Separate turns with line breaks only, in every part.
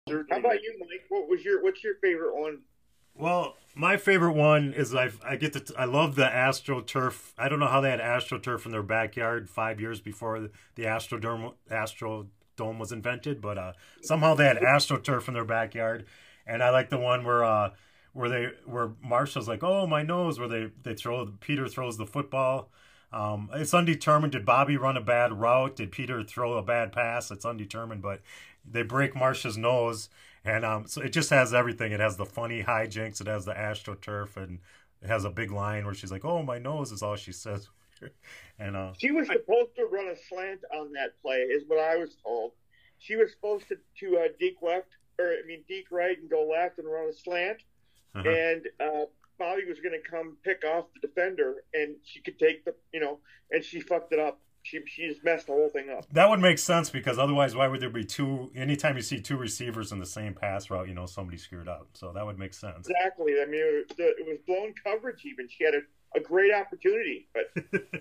How
Certainly
about
make.
you, Mike? What's your favorite one?
Well, my favorite one is I love the AstroTurf. I don't know how they had AstroTurf in their backyard 5 years before the Astrodome was invented, but somehow they had AstroTurf in their backyard, and I like the one where Marshall's like, oh my nose, where they throw Peter throws the football. It's undetermined. Did Bobby run a bad route? Did Peter throw a bad pass? It's undetermined, but they break Marsh's nose, and so it just has everything. It has the funny hijinks. It has the AstroTurf, and it has a big line where she's like, "Oh, my nose," is all she says. and
She was supposed to run a slant on that play, is what I was told. She was supposed to deke left, deke right, and go left and run a slant.
uh
And Bobby was going to come pick off the defender, and she could take and she fucked it up. She just messed the whole thing up.
That would make sense because otherwise, why would there be two? Anytime you see two receivers in the same pass route, somebody screwed up. So that would make sense.
Exactly. I mean, it was blown coverage. Even she had a great opportunity, but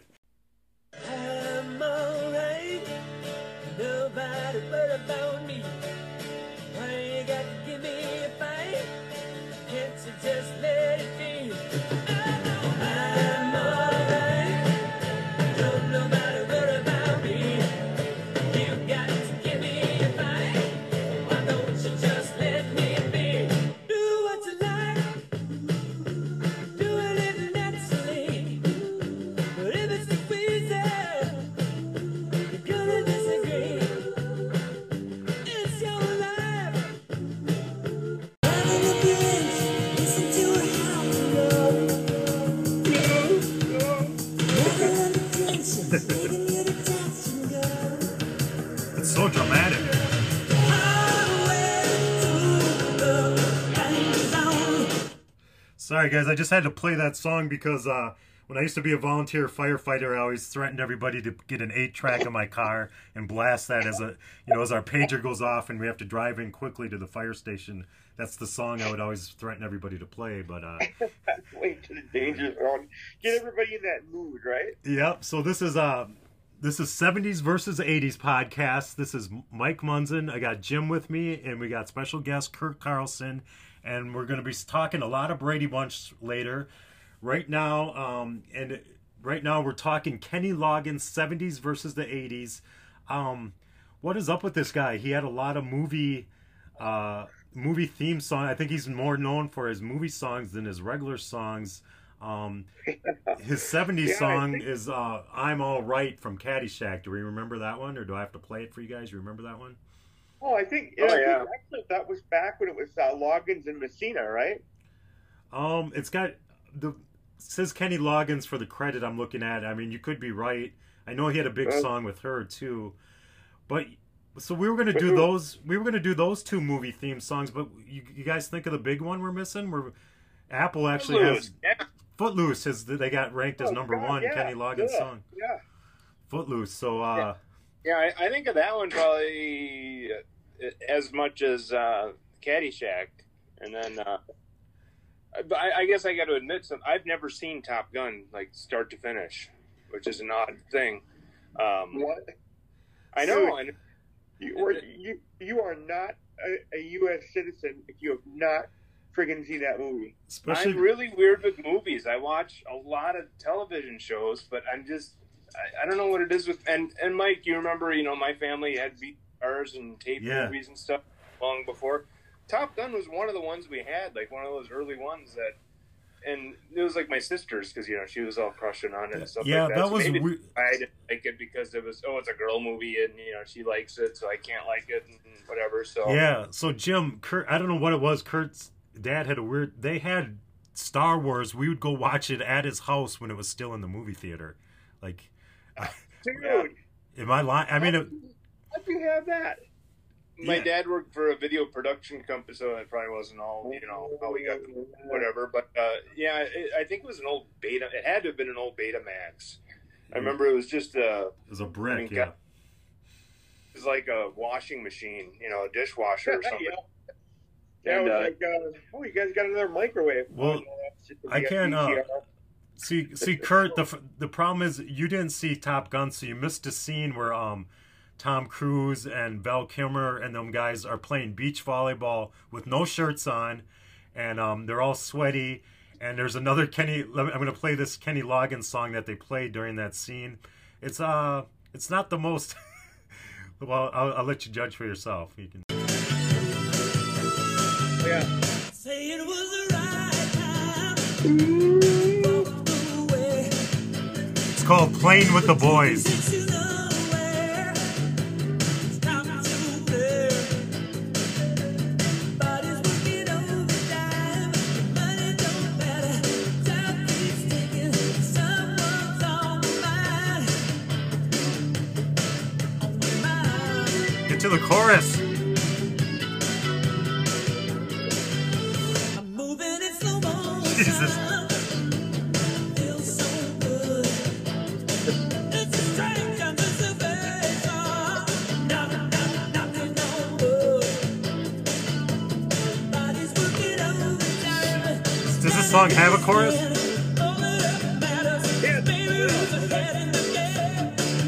I'm alright. Nobody worry about me. Why you got to give me a fight? Can't you just let it be? I know I'm alright. Don't nobody worry about me. You got to give me a fight. Why don't you just let me be? Do what you like. Do a little naturally. But if it's too easy, you're gonna disagree. It's your life. Having a bitch, listen to her howl and roll. Never under tension, begging you to touch and go.
It's so dramatic.
I went through the danger zone.
Sorry, guys, I just had to play that song because when I used to be a volunteer firefighter, I always threatened everybody to get an 8-track in my car and blast that as as our pager goes off and we have to drive in quickly to the fire station. That's the song I would always threaten everybody to play. But
wait to the danger zone. Get everybody in that mood, right?
yep. So this is 70s versus 80s podcast. This is Mike Munson. I got Jim with me, and we got special guest Kurt Carlson, and we're going to be talking a lot of Brady Bunch later. Right now, we're talking Kenny Loggins, 70s versus the 80s. What is up with this guy? He had a lot of movie theme song. I think he's more known for his movie songs than his regular songs. His 70s
Yeah,
song is I'm All Right from Caddyshack. Do we remember that one, or do I have to play it for you guys? You remember that one?
I think actually that was back when it was Loggins and Messina, right?
It's got it says Kenny Loggins for the credit I'm looking at. I mean, you could be right. I know he had a big song with her too, but so we were gonna do those. We were gonna do those two movie theme songs, but you guys think of the big one we're missing? Where Apple actually has Footloose. They got ranked as number one Kenny Loggins song.
Yeah.
Footloose. So
Yeah, I think of that one probably as much as Caddyshack, and then I guess I got to admit, I've never seen Top Gun like start to finish, which is an odd thing.
What?
I know,
Dude,
and
you are not a U.S. citizen if you have not friggin' seen that movie.
especially
I'm really weird with movies. I watch a lot of television shows, but I don't know what it is with and Mike, you remember, my family had VCRs and tape movies and stuff long before. Top Gun was one of the ones we had, like one of those early ones that, and it was like my sister's because she was all crushing on it and stuff like that.
that
So
was
maybe I didn't like it because it was it's a girl movie and she likes it, so I can't like it and whatever. So
yeah. So Jim, Kurt, I don't know what it was. Kurt's dad had they had Star Wars. We would go watch it at his house when it was still in the movie theater. Like,
Dude,
am I lying? I mean,
how'd you have that?
my dad worked for a video production company, so it probably wasn't all, how we got whatever. But, I think it was an old Beta. It had to have been an old Betamax. I remember it was just
it was a brick,
it was like a washing machine, a dishwasher or something.
Yeah,
And,
it was like, you guys got another microwave.
Well, I can't see Kurt. The problem is you didn't see Top Gun, so you missed a scene where Tom Cruise and Val Kilmer and them guys are playing beach volleyball with no shirts on, and they're all sweaty. And there's another Kenny. I'm going to play this Kenny Loggins song that they played during that scene. It's not the most. Well, I'll let you judge for yourself. You can.
Yeah.
Say it was the right time.
It's called "Playing with the Boys." To the chorus.
I'm moving in slow motion.
Jesus.
Feels so good. It's a strange anticipation. Nothing on wood. Body's working overtime.
Does this song have a chorus?
All that matters is baby who's ahead in the game.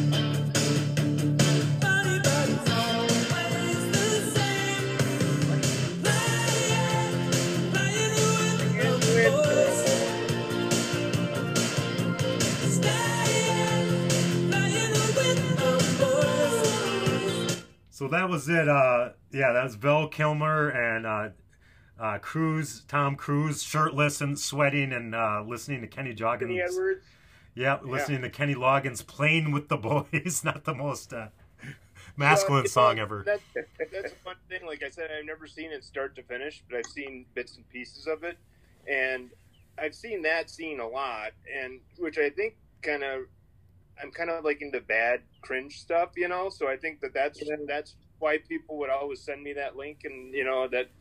Body's always the same. Playing with the boys. Staying, playing with the boys.
So that was it. Yeah, that was Val Kilmer and Tom Cruise, shirtless and sweating and listening to Kenny Loggins.
Kenny Edwards.
Yeah, listening to Kenny Loggins playing with the boys. Not the most masculine song ever.
That's a fun thing. Like I said, I've never seen it start to finish, but I've seen bits and pieces of it, and I've seen that scene a lot, and which I think I'm kind of like into bad cringe stuff, you know. So I think that's why people would always send me that link, and you know that.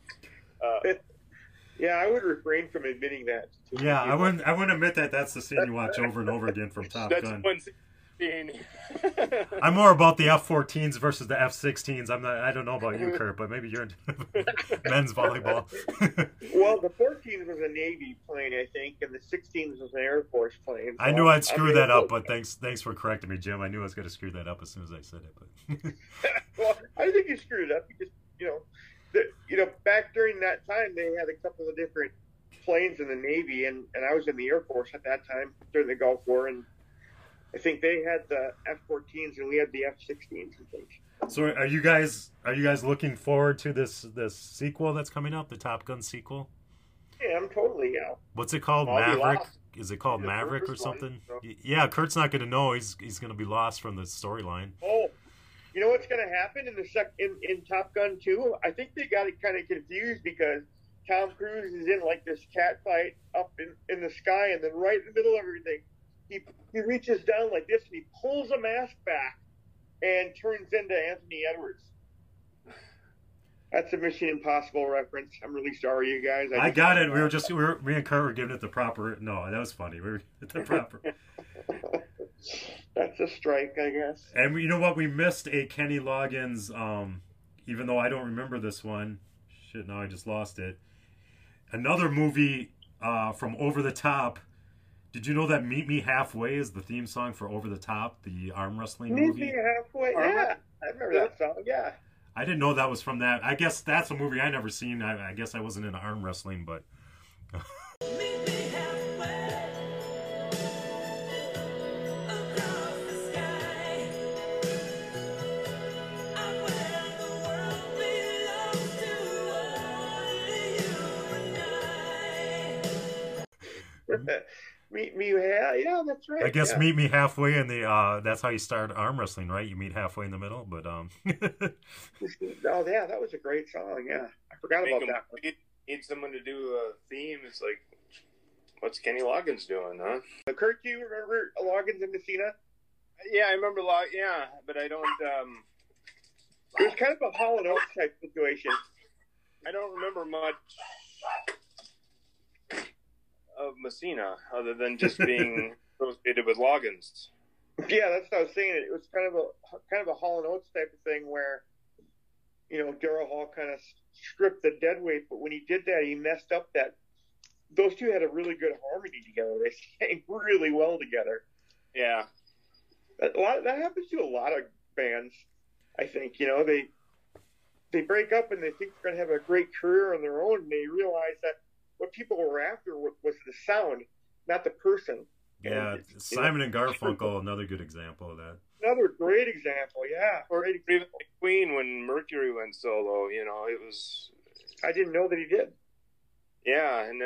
Yeah, I would refrain from admitting that.
Yeah, I wouldn't admit that that's the scene you watch over and over again from Top
That's
Gun.
one scene.
I'm more about the F-14s versus the F-16s. I don't know about you, Kurt, but maybe you're into men's volleyball.
Well, the 14s was a Navy plane, I think, and the 16s was an Air Force plane. So
I knew I'd screw that up, but thanks for correcting me, Jim. I knew I was going to screw that up as soon as I said it. But
Well, I think you screwed it up. You just, back during that time, they had a couple of different planes in the Navy, and I was in the Air Force at that time during the Gulf War, and I think they had the F-14s and we had the F-16s and things.
So are you guys looking forward to this sequel that's coming up, the Top Gun sequel?
Yeah, I'm totally
What's it called?
I'll be
Maverick?
lost.
Is it called
The
Maverick or
first one,
something?
so.
Yeah, Kurt's not going to know. He's going to be lost from the storyline.
Oh, you know what's going to happen in in Top Gun 2? I think they got it kind of confused because Tom Cruise is in like this cat fight up in the sky, and then right in the middle of everything, he reaches down like this and he pulls a mask back and turns into Anthony Edwards. That's a Mission Impossible reference. I'm really sorry, you guys.
I got it. Me and Kurt were giving it the proper. No, that was funny. We were at the proper.
That's a strike, I guess.
And you know what? We missed a Kenny Loggins. Even though I don't remember this one. Shit, now I just lost it. Another movie from Over the Top. Did you know that "Meet Me Halfway" is the theme song for Over the Top, the arm wrestling movie?
Meet Me Halfway. Yeah, I remember that song. Yeah.
I didn't know that was from that. I guess that's a movie I never seen. I guess I wasn't into arm wrestling, but.
Meet me halfway across the sky. I'm where the world belongs to only you and I.
Meet me, yeah, that's right.
I guess
yeah.
meet me halfway in the. That's how you start arm wrestling, right? You meet halfway in the middle, but
Oh yeah, that was a great song. Yeah, I forgot about that one.
Need someone to do a theme. It's like, what's Kenny Loggins doing, huh?
Kurt, do you remember Loggins and Messina?
Yeah, I remember yeah, but I don't.
It was kind of a Hall & Oates type situation.
I don't remember much of Messina other than just being associated with Loggins.
Yeah, that's what I was saying. It was kind of a Hall & Oates type of thing where, Daryl Hall kind of stripped the dead weight, but when he did that, he messed up that. Those two had a really good harmony together. They sang really well together.
Yeah,
That happens to a lot of bands. I think, you know, they break up and they think they're going to have a great career on their own, and they realize that what people were after was the sound, not the person.
Yeah, Simon and Garfunkel, another good example of that.
Another great example, yeah.
Or even Queen when Mercury went solo, you know, it was...
I didn't know that he did.
Yeah, and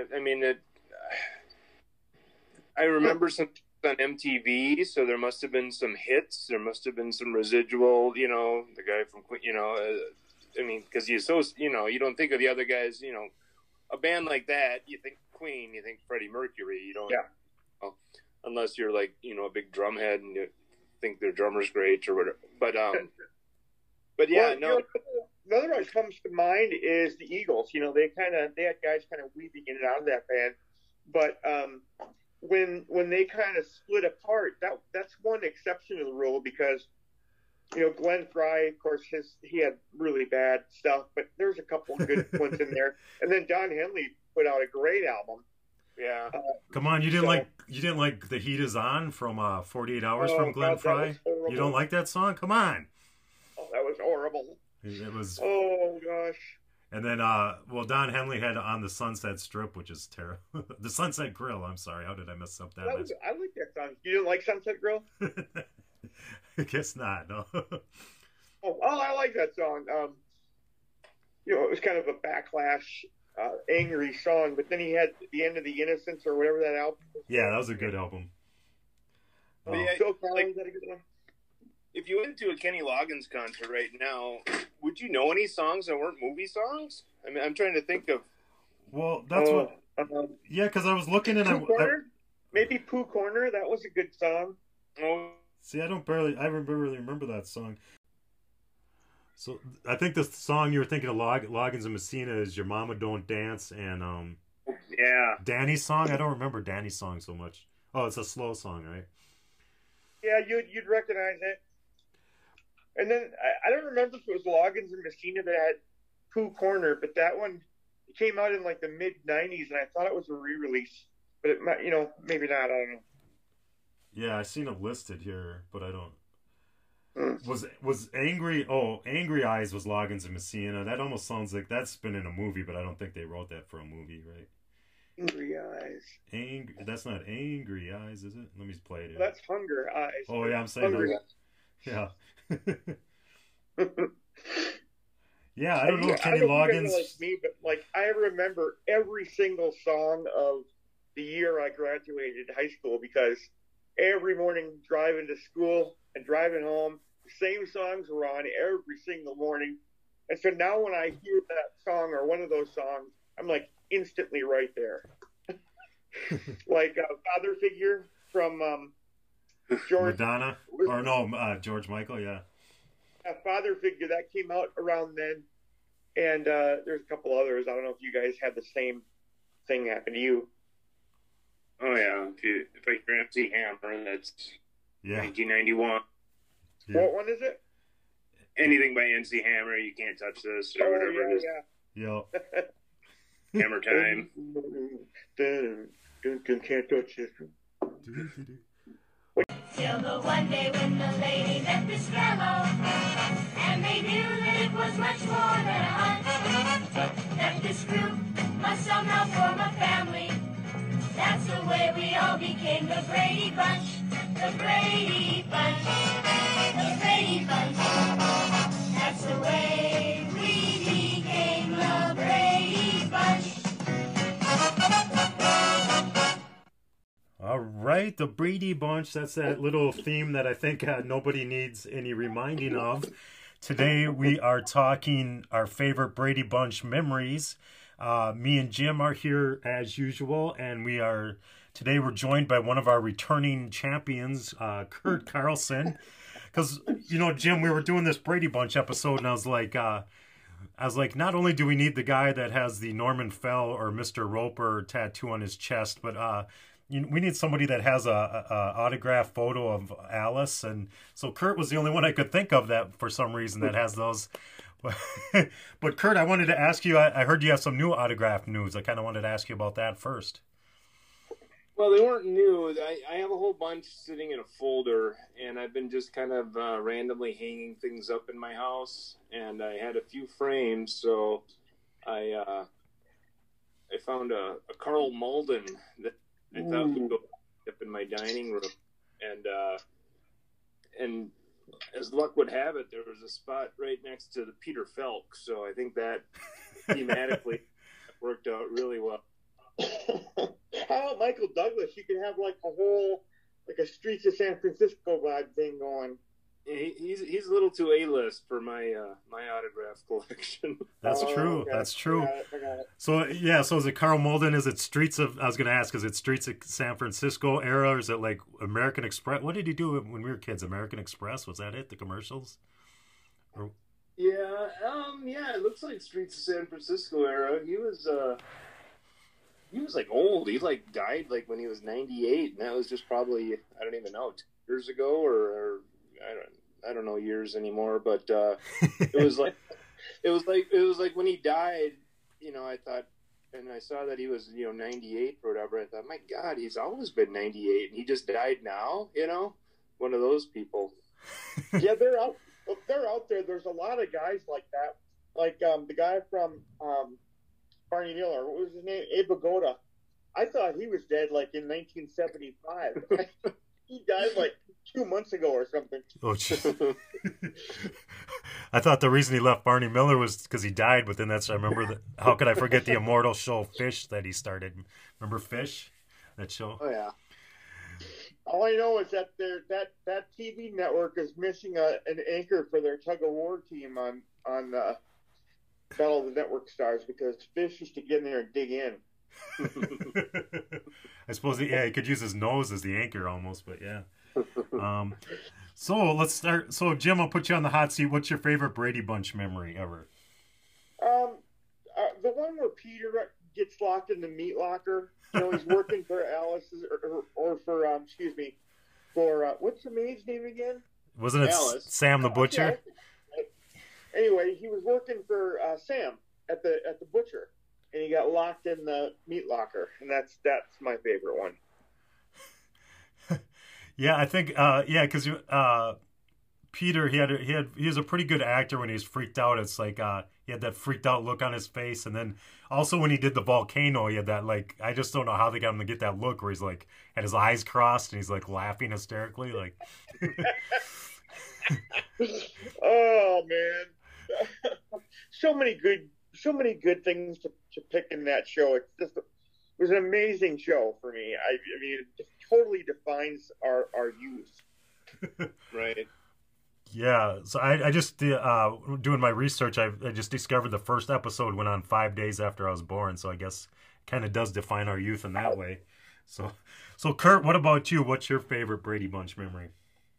I remember some on MTV, so there must have been some hits, there must have been some residual, you know, the guy from Queen, you know, because you don't think of the other guys, you know, a band like that, you think Queen, you think Freddie Mercury, you don't, unless you're like, you know, a big drum head and you think their drummer's great or whatever. But yeah, well, no. You know,
another one that comes to mind is the Eagles. You know, they had guys kind of weaving in and out of that band, but when they kind of split apart, that's one exception to the rule, because, you know, Glenn Frey, of course, he had really bad stuff, but there's a couple of good ones in there. And then Don Henley put out a great album.
Yeah.
Come on, you didn't like The Heat Is On from 48 Hours from Glenn Frey? You don't like that song? Come on.
Oh, that was horrible.
It was.
Oh gosh.
And then, Don Henley had On the Sunset Strip, which is terrible. The Sunset Grill. I'm sorry. How did I mess up that?
I like that song. You didn't like Sunset Grill?
I guess not. No.
Oh, I like that song. You know, it was kind of a backlash, angry song, but then he had The End of the Innocents or whatever that album was.
Yeah, that was a good album.
Phil Collins had a good one.
If you went to a Kenny Loggins concert right now, would you know any songs that weren't movie songs? I mean, I'm trying to think of.
Well, that's what. Yeah, because I was looking and
maybe Pooh Corner. That was a good song.
Oh,
see, I really remember that song. So I think the song you were thinking of Loggins and Messina is "Your Mama Don't Dance" and
yeah,
Danny's song. I don't remember Danny's song so much. Oh, it's a slow song, right?
Yeah, you'd recognize it. And then I don't remember if it was Loggins and Messina that had Pooh Corner, but that one came out in like the mid '90s, and I thought it was a re-release, but it might, you know, maybe not. I don't know.
Yeah, I seen it listed here, but I don't. Was Angry? Oh, Angry Eyes was Loggins and Messina. That almost sounds like that's been in a movie, but I don't think they wrote that for a movie, right?
Angry Eyes.
That's not Angry Eyes, is it? Let me play it.
Well, that's Hunger Eyes.
Oh yeah, I'm saying
Hungry
that. Yeah. Yeah, I don't know Kenny Loggins.
Like me, but like I remember every single song of the year I graduated high school, because every morning driving to school and driving home, the same songs were on every single morning. And so now when I hear that song or one of those songs, I'm like instantly right there. Like Father Figure from George
Madonna, or no, George Michael, yeah.
Father Figure, that came out around then, and there's a couple others. I don't know if you guys had the same thing happen to you.
Oh yeah, if I hear MC Hammer, that's 1991.
Yeah.
What one is it?
Anything by MC Hammer, You Can't Touch This, or whatever it is.
Yeah.
Hammer Time.
Can't touch this.
Till the one day when the lady met the Scarrow, and they knew that it was much more than a hunch, that this group must somehow form a family. That's the way we all became the Brady Bunch, the Brady Bunch, the Brady Bunch. That's the way we became the Brady Bunch.
All right, the Brady Bunch. That's that little theme that I think nobody needs any reminding of. Today we are talking our favorite Brady Bunch memories. Me and Jim are here as usual, and today we're joined by one of our returning champions, Kurt Carlson. Because, you know, Jim, we were doing this Brady Bunch episode, and I was like, not only do we need the guy that has the Norman Fell or Mr. Roper tattoo on his chest, but we need somebody that has a autographed photo of Alice, and so Kurt was the only one I could think of that for some reason that has those. But Kurt, I wanted to ask you. I heard you have some new autographed news. I kind of wanted to ask you about that first.
Well, they weren't new. I have a whole bunch sitting in a folder, and I've been just kind of randomly hanging things up in my house. And I had a few frames, so I found a Carl Malden that I thought would go up in my dining room, and as luck would have it, there was a spot right next to the Peter Falk, so I think that thematically worked out really well.
How about Michael Douglas? You could have like a whole, like a Streets of San Francisco vibe thing going.
He's a little too A-list for my my autograph collection.
That's true.
Okay.
That's true.
I got it.
So yeah, so is it Carl Malden? Is it Streets of? I was going to ask, is it Streets of San Francisco era, or is it like American Express? What did he do when we were kids? American Express, was that it? The commercials? Or...
Yeah, it looks like Streets of San Francisco era. He was like old. He like died like when he was 98, and that was just probably, I don't even know, 2 years ago, or I don't know years anymore. But it was like when he died. You know, I thought, and I saw that he was 98 or whatever. I thought, my God, he's always been 98, and he just died now. You know, one of those people.
Yeah, they're out there. There's a lot of guys like that. Like the guy from Barney Miller. What was his name? Abe Vigoda. I thought he was dead like in 1975. He died like 2 months ago or something.
Oh, I thought the reason he left Barney Miller was because he died, but then I remember that. How could I forget the immortal show Fish that he started? Remember Fish? That show?
Oh yeah.
All I know is that that TV network is missing an anchor for their tug of war team on Battle of the Network Stars, because Fish used to get in there and dig in.
I suppose he could use his nose as the anchor almost, but yeah. So let's start. So Jim, I'll put you on the hot seat. What's your favorite Brady Bunch memory ever?
The one where Peter gets locked in the meat locker. You know, he's working for Alice's or for for what's the maid's name again?
Wasn't it
Alice.
Sam the Butcher?
Yeah. Anyway, he was working for Sam at the butcher, and he got locked in the meat locker, and that's my favorite one.
Yeah, I think because Peter he was a pretty good actor when he was freaked out. It's like he had that freaked out look on his face, and then also when he did the volcano, he had that like, I just don't know how they got him to get that look where he's like had his eyes crossed and he's like laughing hysterically like.
Oh man, so many good things to pick in that show. It was an amazing show for me. I mean, it totally defines our youth.
Right.
Yeah, so I just doing my research. I just discovered the first episode went on 5 days after I was born. So I guess kind of does define our youth in that way. So Kurt, what about you? What's your favorite Brady Bunch memory?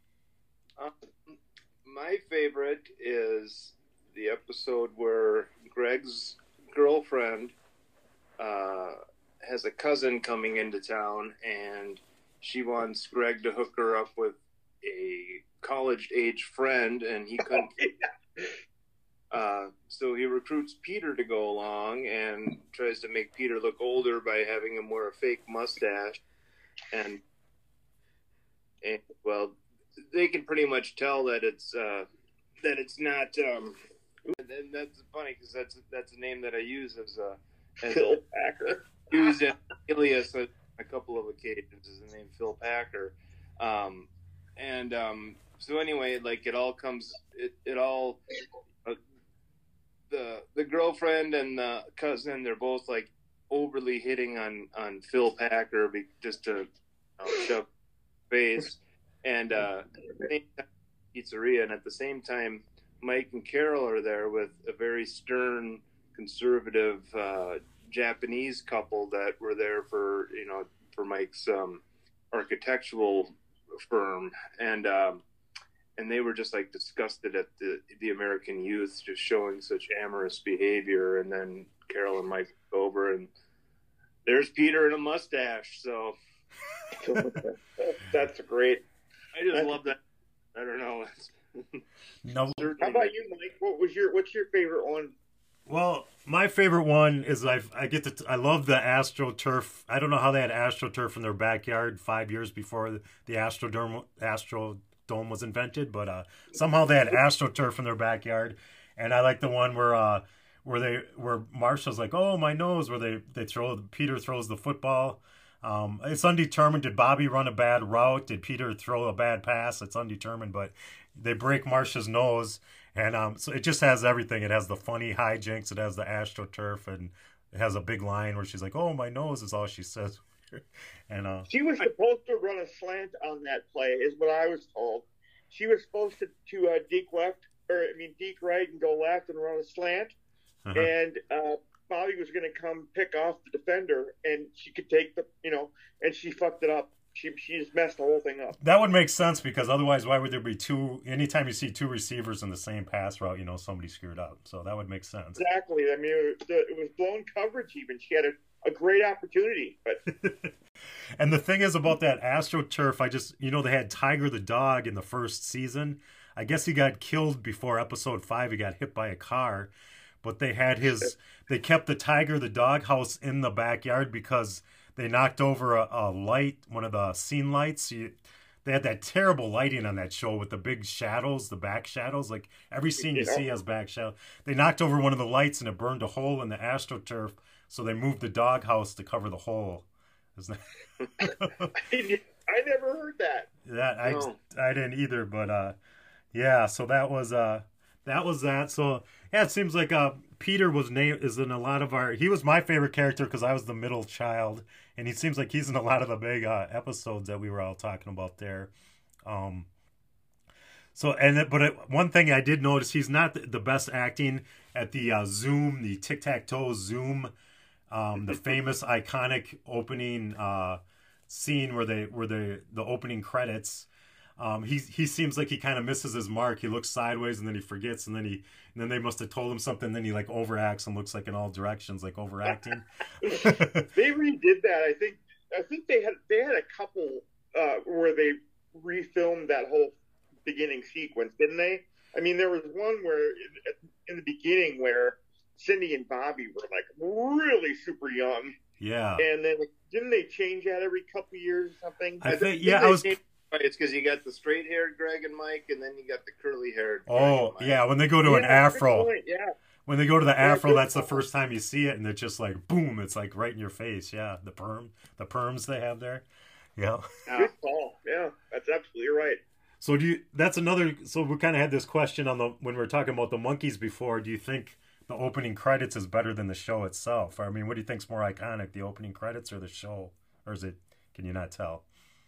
My favorite is the episode where Greg's girlfriend has a cousin coming into town, and she wants Greg to hook her up with a college-age friend, and he couldn't. So he recruits Peter to go along and tries to make Peter look older by having him wear a fake mustache, and well, they can pretty much tell that it's not. And that's funny because that's a name that I use as
Phil Packer.
Used as alias on a couple of occasions as the name Phil Packer. So anyway, like it all the girlfriend and the cousin, they're both like overly hitting on Phil Packer just to shove face, and pizzeria, and at the same time Mike and Carol are there with a very stern conservative Japanese couple that were there for Mike's architectural firm, and they were just like disgusted at the American youth just showing such amorous behavior. And then Carol and Mike go over, and there's Peter in a mustache. So
that's great.
I just love that. I don't know.
No.
How about you, Mike? What's your favorite one?
Well, my favorite one is I love the AstroTurf. I don't know how they had AstroTurf in their backyard 5 years before the Astrodome was invented, but somehow they had AstroTurf in their backyard, and I like the one where Marcia's like, oh, my nose, where Peter throws the football. It's undetermined. Did Bobby run a bad route? Did Peter throw a bad pass? It's undetermined, but they break Marcia's nose, and so it just has everything. It has the funny hijinks. It has the AstroTurf, and it has a big line where she's like, "Oh, my nose," is all she says. And
she was supposed to run a slant on that play, is what I was told. She was supposed to deke right and go left and run a slant, and Bobby was going to come pick off the defender, and she could take and she fucked it up. She just messed the whole thing up.
That would make sense, because otherwise, why would there be two? Anytime you see two receivers in the same pass route, somebody screwed up. So that would make sense.
Exactly. I mean, it was blown coverage. Even she had a great opportunity, but.
And the thing is about that AstroTurf, they had Tiger the dog in the first season. I guess he got killed before episode 5. He got hit by a car, but they kept the Tiger the dog house in the backyard because they knocked over a light, one of the scene lights. They had that terrible lighting on that show with the big shadows, the back shadows. Like every scene you see has back shadow. They knocked over one of the lights and it burned a hole in the AstroTurf, so they moved the dog house to cover the hole.
I never heard that.
I didn't either, but so that was that. So yeah, it seems like Peter is in a lot of he was my favorite character because I was the middle child, and he seems like he's in a lot of the big episodes that we were all talking about there. One thing I did notice, he's not the best acting at the Zoom, the tic-tac-toe Zoom, the famous iconic opening scene where the opening credits. He seems like he kind of misses his mark. He looks sideways and then he forgets, and then they must have told him something. Then he like overacts and looks like in all directions, like overacting.
They redid that. I think they had a couple where they refilmed that whole beginning sequence, didn't they? I mean, there was one where in the beginning where Cindy and Bobby were like really super young.
Yeah.
And then didn't they change that every couple of years or something?
It's because you got the straight-haired Greg and Mike, and then you got the curly-haired.
Oh, yeah. When they go to an afro,
yeah.
When they go to the afro, that's the first time you see it, and it's just like boom! It's like right in your face. Yeah, the perms they have there. Yeah.
Good call. Yeah, that's absolutely right.
So that's another. So we kind of had this question when we were talking about the Monkees before. Do you think the opening credits is better than the show itself? I mean, what do you think's more iconic, the opening credits or the show, or is it? Can you not tell?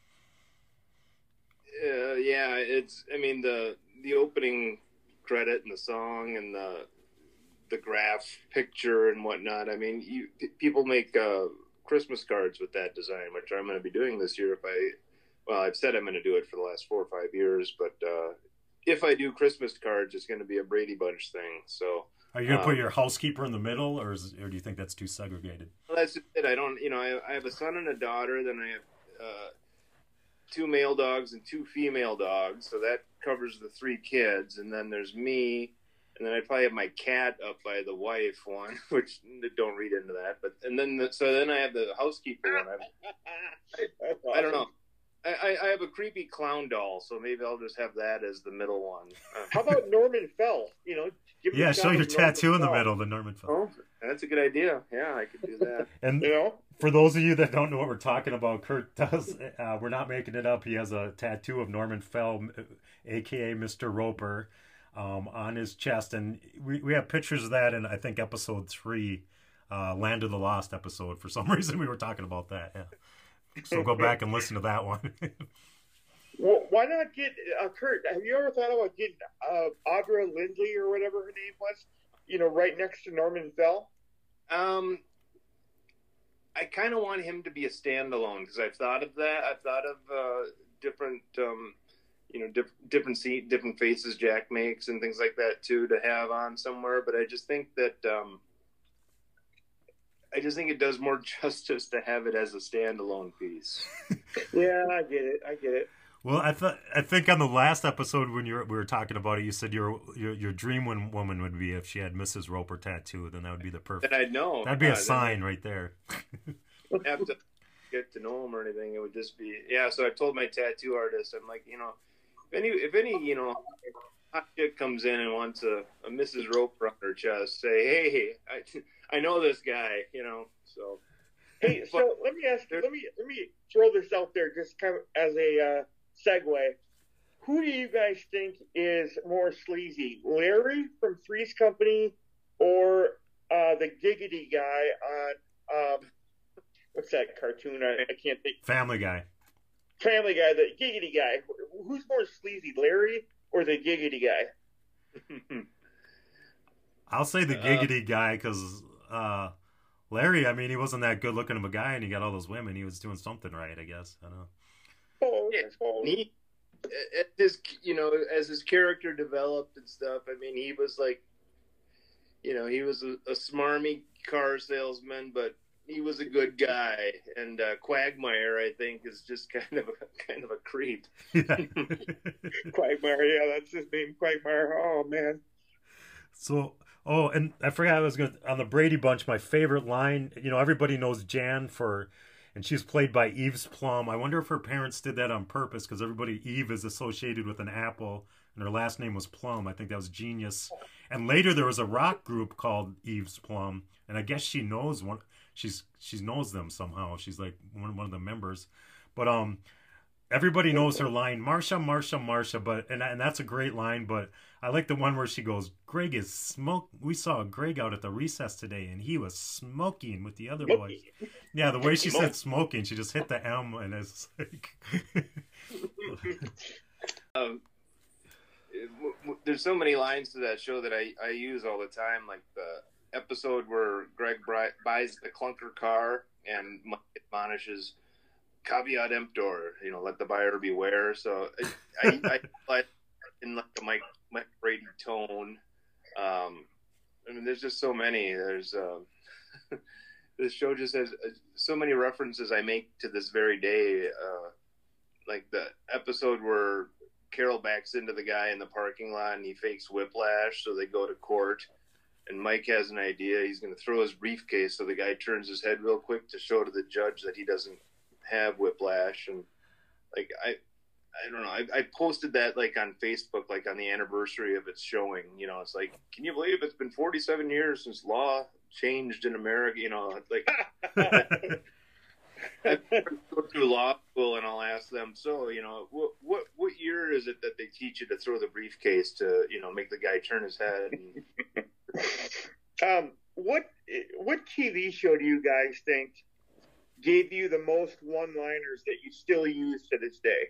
Yeah, it's. I mean, the opening credit and the song and the graph picture and whatnot. I mean, people make Christmas cards with that design, which I'm going to be doing this year. I've said I'm going to do it for the last 4 or 5 years, but if I do Christmas cards, it's going to be a Brady Bunch thing. So.
Are you going to put your housekeeper in the middle, or do you think that's too segregated?
Well, that's it. I don't. I have a son and a daughter. Then I have 2 male dogs and 2 female dogs, so that covers the 3 kids. And then there's me, and then I probably have my cat up by the wife one, which don't read into that. But then I have the housekeeper one. I don't know. I have a creepy clown doll, so maybe I'll just have that as the middle one.
How about Norman Fell?
Show your tattoo in the middle, the Norman Fell.
Oh, that's a good idea. Yeah, I could do that.
And for those of you that don't know what we're talking about, Kurt does. We're not making it up. He has a tattoo of Norman Fell, a.k.a. Mr. Roper, on his chest, and we have pictures of that in I think episode 3, Land of the Lost episode. For some reason, we were talking about that. Yeah. So go back and listen to that one.
Well, why not get Kurt? Have you ever thought about getting Audra Lindley or whatever her name was? Right next to Norman Fell.
I kind of want him to be a standalone because I've thought of that. I've thought of different, different faces Jack makes and things like that too to have on somewhere. But I just think that. I just think it does more justice to have it as a standalone piece.
Yeah, I get it.
Well, I think on the last episode when we were talking about it, you said your dream woman would be if she had Mrs. Roper tattoo. Then that would be the perfect.
Then I'd know.
That'd be a sign right there.
Have to get to know him or anything. It would just be So I told my tattoo artist, I'm like, if any hot chick comes in and wants a Mrs. Roper on her chest, say, hey, I know this guy, So.
Hey, so let me ask you. Let me throw this out there, just kind of as a segue. Who do you guys think is more sleazy, Larry from Three's Company, or the Giggity guy on what's that cartoon? I can't think.
Family Guy.
Family Guy, the Giggity guy. Who's more sleazy, Larry or the Giggity guy?
I'll say the Giggity guy because Larry, I mean, he wasn't that good looking of a guy, and he got all those women. He was doing something right, I guess. I don't know.
He, as his character developed and stuff, I mean, he was like, he was a smarmy car salesman, but he was a good guy. And Quagmire, I think, is just kind of a creep.
Yeah.
Quagmire, yeah, that's his name, Quagmire. Oh man.
So, and I forgot I was going to, on the Brady Bunch, my favorite line, everybody knows Jan and she's played by Eve's Plum. I wonder if her parents did that on purpose because Eve is associated with an apple and her last name was Plum. I think that was genius. And later there was a rock group called Eve's Plum, and I guess she knows one. She knows them somehow. She's like one of the members. But everybody knows her line, Marsha, Marsha, Marsha. But and that's a great line. But I like the one where she goes, Greg is smoke. We saw Greg out at the recess today, and he was smoking with the other boys. Yeah, the way she said smoking, she just hit the M, and it's like.
There's so many lines to that show that I use all the time, like the episode where Greg buys the clunker car and Mike admonishes caveat emptor, let the buyer beware. So I like in like the Mike Brady tone. I mean, there's just so many. There's this show just has so many references I make to this very day. Like the episode where Carol backs into the guy in the parking lot and he fakes whiplash, so they go to court. And Mike has an idea. He's going to throw his briefcase, so the guy turns his head real quick to show to the judge that he doesn't have whiplash. And like I don't know. I posted that like on Facebook, like on the anniversary of its showing. It's like, can you believe it's been 47 years since law changed in America? Like I go through law school and I'll ask them, so what year is it that they teach you to throw the briefcase to make the guy turn his head?
What TV show do you guys think gave you the most one-liners that you still use to this day?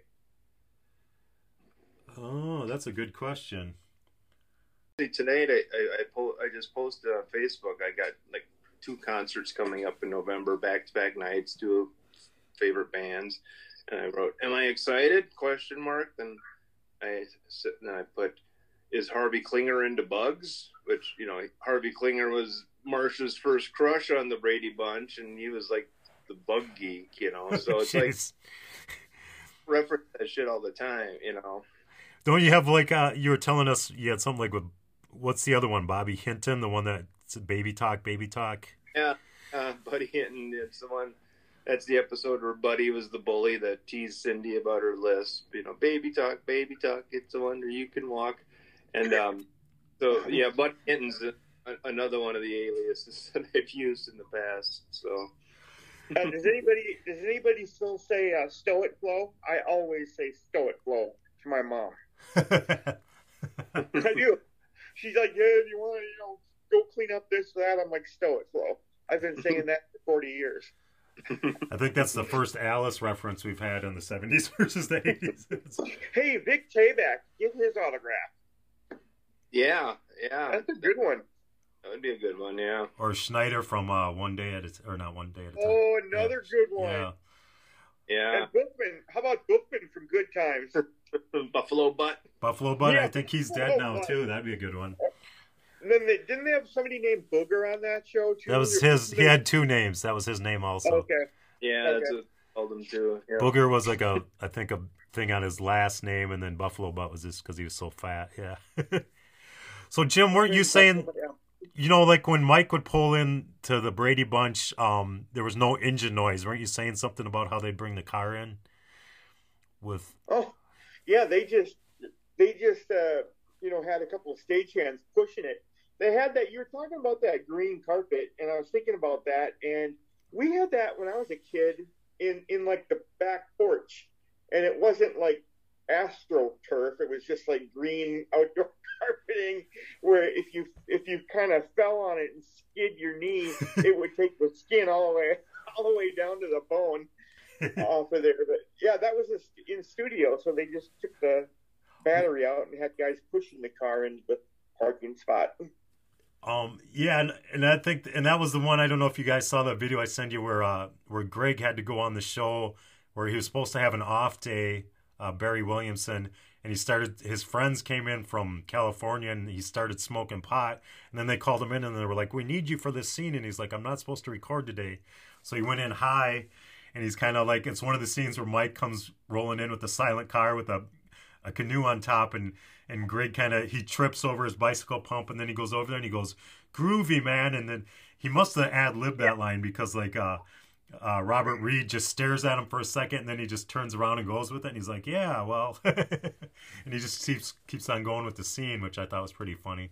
Oh, that's a good question.
Tonight, I just posted on Facebook. I got like 2 concerts coming up in November, back-to-back nights, 2 favorite bands, and I wrote, "Am I excited?" ? Then I put, "Is Harvey Klinger into bugs?" Which Harvey Klinger was Marsha's first crush on the Brady Bunch, and he was like the bug geek, So it's like reference that shit all the time,
Don't you have like you were telling us you had something like with what's the other one, Bobby Hinton, the one that's Baby Talk?
Yeah, Buddy Hinton. It's the one. That's the episode where Buddy was the bully that teased Cindy about her lisp. Baby talk, it's a wonder you can walk. And so yeah, Buddy Hinton's another one of the aliases that I've used in the past. So.
Does anybody still say Stoic Flo? I always say Stoic Flo to my mom. I do. She's like, yeah, do you want to, go clean up this, that? I'm like, Stoic Flo. I've been saying that for 40 years.
I think that's the first Alice reference we've had in the 70s versus the 80s.
Hey, Vic Tayback, give his autograph.
Yeah.
That's a good one.
That would be a good one, yeah.
Or Schneider from One Day at a Time.
Oh, another good one.
Yeah.
And Bookman. How about Bookman from Good Times?
Buffalo Butt.
Yeah. I think he's dead now, too. That'd be a good one.
And then didn't they have somebody named Booger on that show, too?
That was his. He had 2 names. That was his name also.
Okay.
Yeah, that's called him too. Yeah.
Booger was like I think a thing on his last name, and then Buffalo Butt was just because he was so fat. Yeah. So Jim, weren't you saying, like when Mike would pull in to the Brady Bunch, there was no engine noise? Weren't you saying something about how they'd bring the car in? With
yeah, they just had a couple of stagehands pushing it. They had that. You were talking about that green carpet, and I was thinking about that, and we had that when I was a kid in like the back porch, and it wasn't like AstroTurf. It was just like green outdoor carpeting, where if you kind of fell on it and skid your knee, it would take the skin all the way down to the bone off of there. But yeah, that was in studio, so they just took the battery out and had guys pushing the car into the parking spot.
Yeah, and I think, and that was the one. I don't know if you guys saw that video I sent you where Greg had to go on the show where he was supposed to have an off day, Barry Williamson, and his friends came in from California and he started smoking pot, and then they called him in and they were like, "We need you for this scene," and he's like, "I'm not supposed to record today," so he went in high, and he's kind of like, it's one of the scenes where Mike comes rolling in with the silent car with a canoe on top, and Greg he trips over his bicycle pump, and then he goes over there and he goes, "Groovy, man," and then he must have ad-libbed that line because Robert Reed just stares at him for a second, and then he just turns around and goes with it, and he's like, "Yeah, well," and he just keeps on going with the scene, which I thought was pretty funny.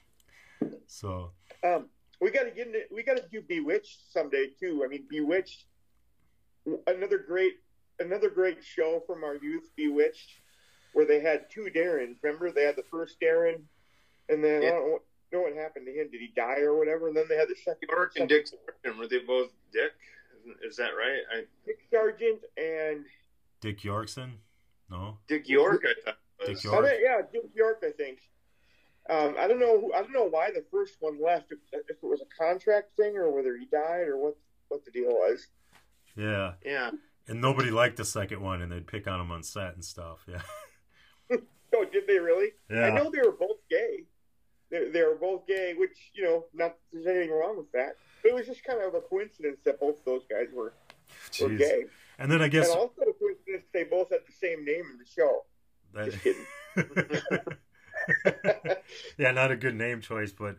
So
we got to do Bewitched someday too. I mean, Bewitched, another great show from our youth, Bewitched, where they had two Darrens. Remember, they had the first Darren, and then I don't know what happened to him. Did he die or whatever? And then they had the second.
York and Dick Sargent, were they both Dick? Is that right?
Dick Sargent and
Dick Yorkson? No.
Dick York, I thought.
Dick York.
Dick York, I think. I don't know why the first one left. If it was a contract thing or whether he died or what the deal was.
Yeah.
Yeah.
And nobody liked the second one, and they'd pick on him on set and stuff. Yeah.
Oh, did they really?
Yeah.
I know they were both gay. They were both gay, which, not that there's anything wrong with that. But it was just kind of a coincidence that both those guys were gay.
And then I guess...
And also a coincidence they both had the same name in the show. Just kidding.
Yeah, not a good name choice, but...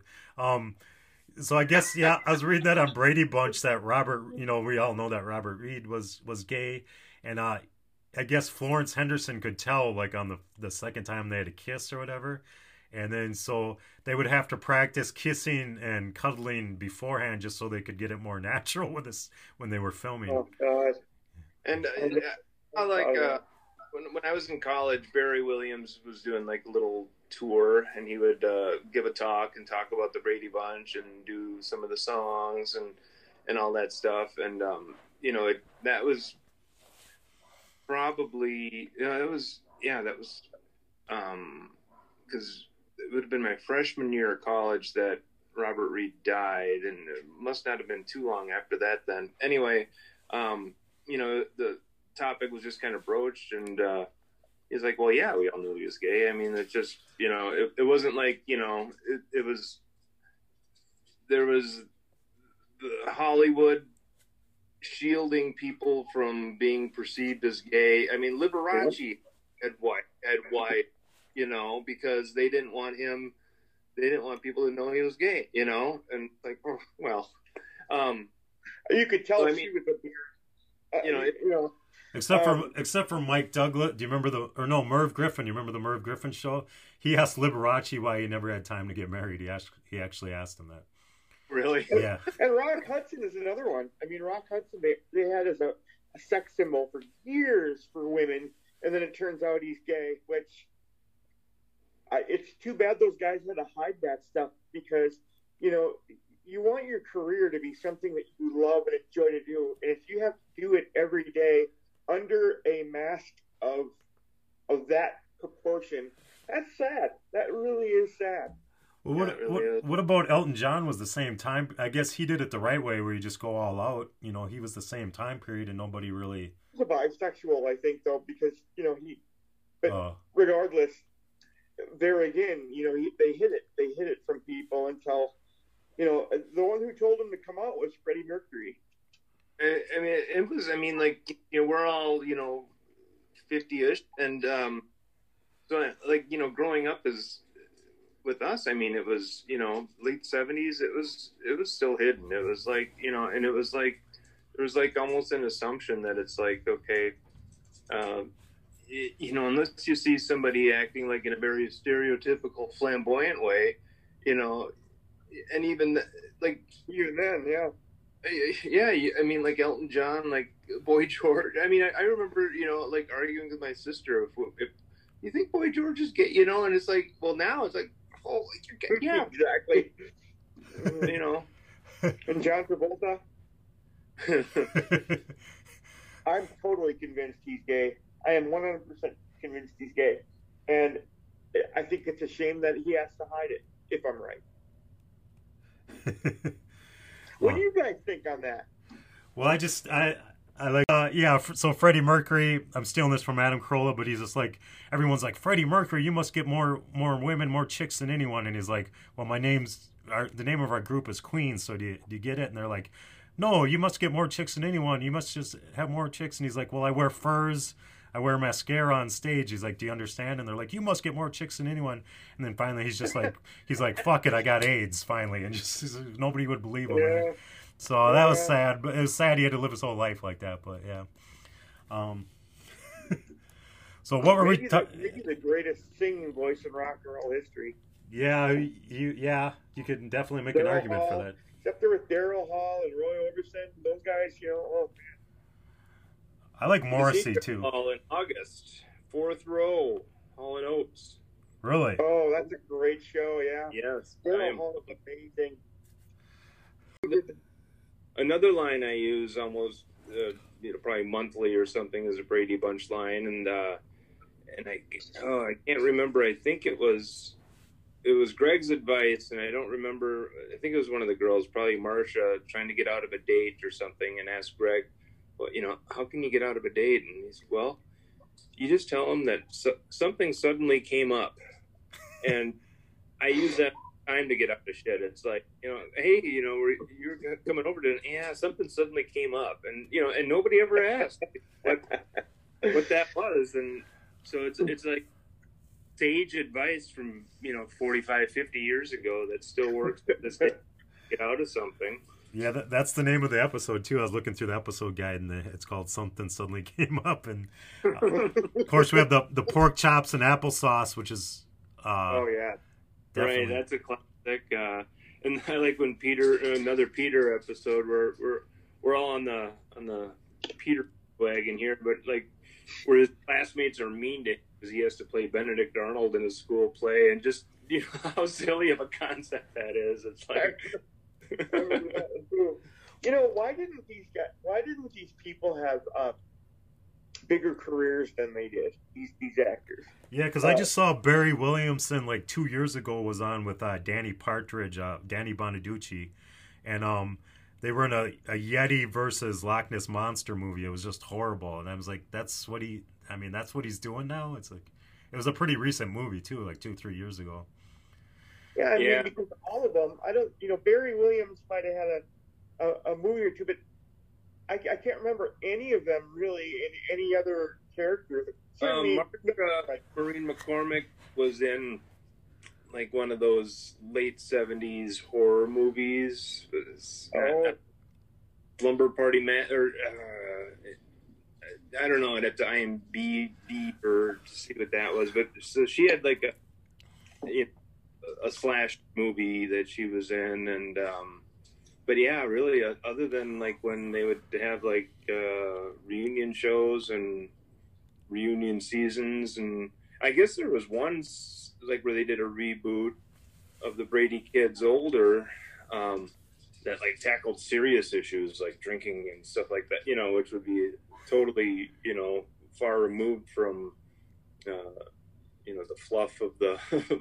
So I guess, yeah, I was reading that on Brady Bunch that Robert, we all know that Robert Reed was gay. And I guess Florence Henderson could tell, like, on the second time they had a kiss or whatever. And then so they would have to practice kissing and cuddling beforehand just so they could get it more natural with us when they were filming.
Oh, God.
And when I was in college, Barry Williams was doing like a little tour, and he would give a talk and talk about the Brady Bunch and do some of the songs and all that stuff. And that was probably because it would have been my freshman year of college that Robert Reed died, and it must not have been too long after that then. Anyway, the topic was just kind of broached, and he's like, "Well, yeah, we all knew he was gay. I mean, it's just, it wasn't like, it was, there was the Hollywood shielding people from being perceived as gay. I mean, Liberace had white, because they didn't want people to know he was gay, and like, oh, well,
you could tell
so,
she was a beard.
Except for Mike Douglas. Do you remember Merv Griffin? You remember the Merv Griffin show? He asked Liberace why he never had time to get married. He actually asked him that.
Really?
Yeah.
And Rock Hudson is another one. I mean, Rock Hudson, they had as a sex symbol for years for women, and then it turns out he's gay, which it's too bad those guys had to hide that stuff because, you want your career to be something that you love and enjoy to do. And if you have to do it every day under a mask of that proportion, that's sad. That really is sad.
Well, what about Elton John was the same time? I guess he did it the right way where you just go all out. He was the same time period and nobody really...
He's a bisexual, I think, though, because, regardless, there again, they hid it. They hid it from people until... the one who told him to come out was Freddie Mercury.
I mean, it was. I mean, like, you know, we're all, you know, 50-ish, and so like, you know, growing up is with us. I mean, it was, you know, late 70s. It was still hidden. It was like, you know, and it was like there was like almost an assumption that it's like, okay, you know, unless you see somebody acting like in a very stereotypical, flamboyant way, you know, and even like
Even then, yeah.
yeah, I mean, like Elton John, like Boy George. I mean, I remember, you know, like arguing with my sister if you think Boy George is gay, you know, and it's like, well, now it's like, oh, you're gay. Yeah,
Exactly.
you know.
And John Travolta, I'm totally convinced he's gay. I am 100% convinced he's gay. And I think it's a shame that he has to hide it, if I'm right. What do you guys think on that?
Well, I like, yeah, so Freddie Mercury, I'm stealing this from Adam Carolla, but he's just like, everyone's like, Freddie Mercury, you must get more women, more chicks than anyone. And he's like, well, the name of our group is Queen, so do you get it? And they're like, no, you must get more chicks than anyone. You must just have more chicks. And he's like, well, I wear furs. I wear mascara on stage. He's like, do you understand? And they're like, you must get more chicks than anyone. And then finally he's just like, fuck it, I got AIDS finally. And just nobody would believe him.
Yeah.
So that was sad, but it was sad he had to live his whole life like that. But yeah. So what were we talking?
Maybe the greatest singing voice in rock and roll history.
Yeah, you could definitely make an argument for that.
Except there with Daryl Hall and Roy Orbison, those guys, you know. Oh,
I like Morrissey too.
Hall in August, 4th row, Hall and Oates.
Really?
Oh, that's a great show. Yeah.
Yes,
Daryl Hall is amazing.
Another line I use almost, you know, probably monthly or something is a Brady Bunch line, and I can't remember. I think it was Greg's advice, and I don't remember. I think it was one of the girls, probably Marcia, trying to get out of a date or something, and asked Greg, well, you know, how can you get out of a date? And he's, well, you just tell them that something suddenly came up, and I use that time to get out of shit. It's like, you know, hey, you know, you're coming over to, yeah, something suddenly came up, and you know, and nobody ever asked what that was, and so it's like sage advice from, you know, 45, 50 years ago that still works to this day. Get out of something.
Yeah, that's the name of the episode too. I was looking through the episode guide, and it's called "Something Suddenly Came Up." And of course, we have the pork chops and applesauce, which is
oh yeah.
Definitely. Right, that's a classic. And I like when another Peter episode where we're all on the Peter wagon here, but like where his classmates are mean to him because he has to play Benedict Arnold in his school play, and just, you know, how silly of a concept that is. It's like,
you know, why didn't these people have bigger careers than they did? These actors.
Yeah, because I just saw Barry Williamson like 2 years ago was on with Danny Partridge, Danny Bonaducci, and they were in a Yeti versus Loch Ness Monster movie. It was just horrible, and I was like, that's what he's doing now. It's like, it was a pretty recent movie too, like 2-3 years ago.
Yeah, I mean, because all of them, Barry Williams might have had a movie or two, but I can't remember any of them really in any other character.
Maureen McCormick was in like one of those late 70s horror movies. Slumber Party Man, or I don't know, I'd have to IMDb or see what that was. But so she had like a slash movie that she was in, and but yeah, really, other than like when they would have like reunion shows and reunion seasons, and I guess there was one like where they did a reboot of the Brady Kids older that like tackled serious issues like drinking and stuff like that, you know, which would be totally, you know, far removed from you know, the fluff of the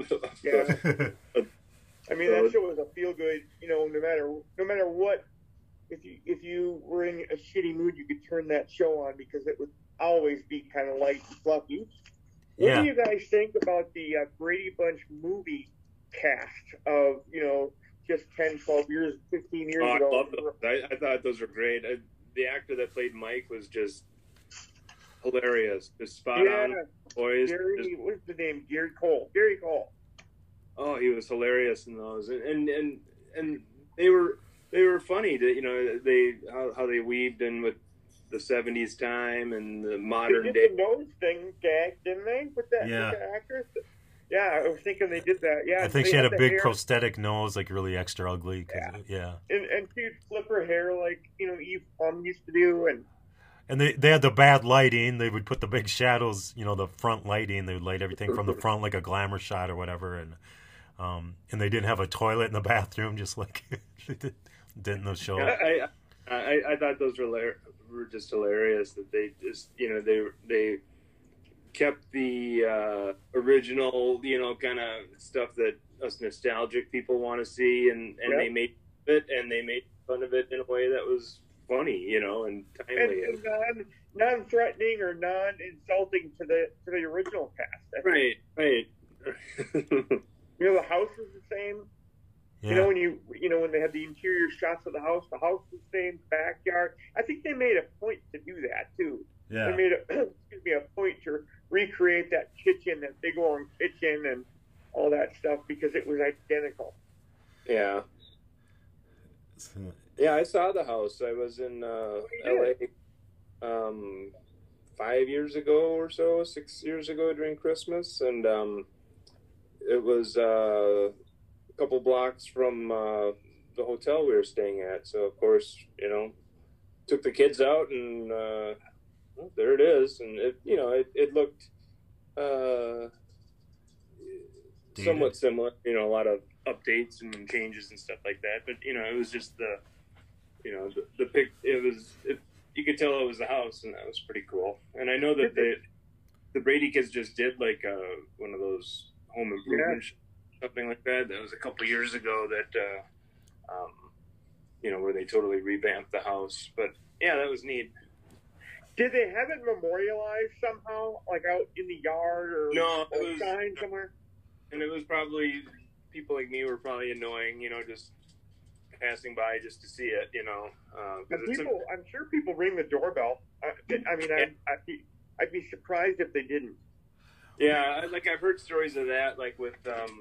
I mean, that show was a feel good, you know, no matter what, if you were in a shitty mood, you could turn that show on because it would always be kind of light and fluffy. What do you guys think about the Brady Bunch movie cast of, you know, just 10, 12 years, 15 years ago?
I love those. I thought those were great. the actor that played Mike was just hilarious, just spot on. Boys,
what's the name? Gary Cole. Gary Cole.
Oh, he was hilarious in those, and they were funny. To, you know, how they weaved in with the '70s time and the modern day.
They did the nose thing gag, didn't they? With that actress. Yeah, I was thinking they did that. Yeah,
I think she had a big prosthetic nose, like really extra ugly.
And she'd flip her hair like Eve Plum used to do,
and they had the bad lighting. They would put the big shadows, the front lighting. They would light everything from the front like a glamour shot or whatever, and they didn't have a toilet in the bathroom, just like they did in the show.
I thought those were just hilarious. That they just they kept the original, kind of stuff that us nostalgic people want to see, and they made it, and they made fun of it in a way that was funny, and timely,
and non-threatening or non-insulting to the original cast.
Right.
The house was the same.
Yeah.
When they had the interior shots of the house was the same, backyard. I think they made a point to do that too.
Yeah.
They made a point to recreate that kitchen, that big long kitchen, and all that stuff because it was identical.
Yeah. Yeah, I saw the house. I was in LA 5 years ago or so, 6 years ago during Christmas, and it was a couple blocks from the hotel we were staying at. So of course, took the kids out, and there it is, and it looked somewhat similar. A lot of updates and changes and stuff like that. But it was just the pic. You could tell it was the house, and that was pretty cool. And I know that the Brady kids just did like one of those home improvement, something like that. That was a couple years ago. That where they totally revamped the house. But yeah, that was neat.
Did they have it memorialized somehow, like out in the yard or
a
sign somewhere?
And it was probably people like me were probably annoying, just passing by just to see it,
I'm sure people ring the doorbell. I'd be surprised if they didn't.
Yeah, like I've heard stories of that, like with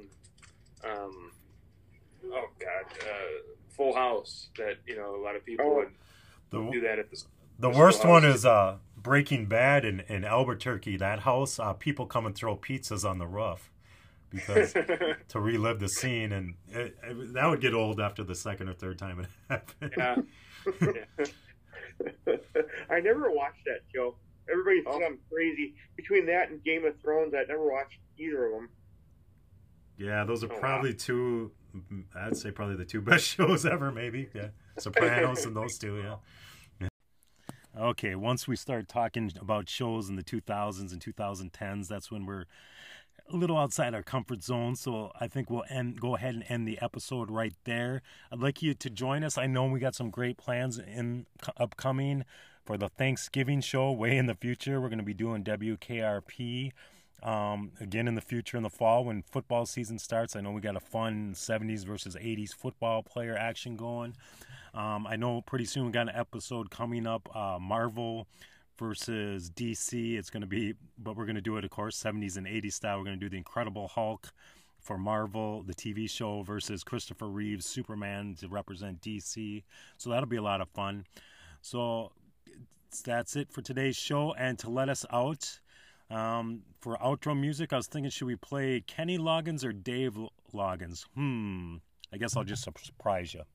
Full House, that a lot of people would do that at
the worst one is Breaking Bad in Albuquerque. That house, people come and throw pizzas on the roof because to relive the scene, and that would get old after the second or third time it happened.
Yeah. I never watched that show. Everybody thinks I'm crazy. Between that and Game of Thrones, I never watched either of them.
Yeah, those are probably two. I'd say probably the two best shows ever. Maybe, yeah, Sopranos and those two. Yeah. Okay, once we start talking about shows in the 2000s and 2010s, that's when we're a little outside our comfort zone. So I think we'll go ahead and end the episode right there. I'd like you to join us. I know we got some great plans upcoming for the Thanksgiving show way in the future. We're going to be doing WKRP again in the future in the fall when football season starts. I know we got a fun 70s versus 80s football player action going. I know pretty soon we got an episode coming up, Marvel versus DC. It's going to be, but we're going to do it, of course, 70s and 80s style. We're going to do the Incredible Hulk for Marvel, the TV show, versus Christopher Reeve's Superman to represent DC. So that'll be a lot of fun. So that's it for today's show. And to let us out for outro music, I was thinking, should we play Kenny Loggins or Dave Loggins? I guess I'll just surprise you.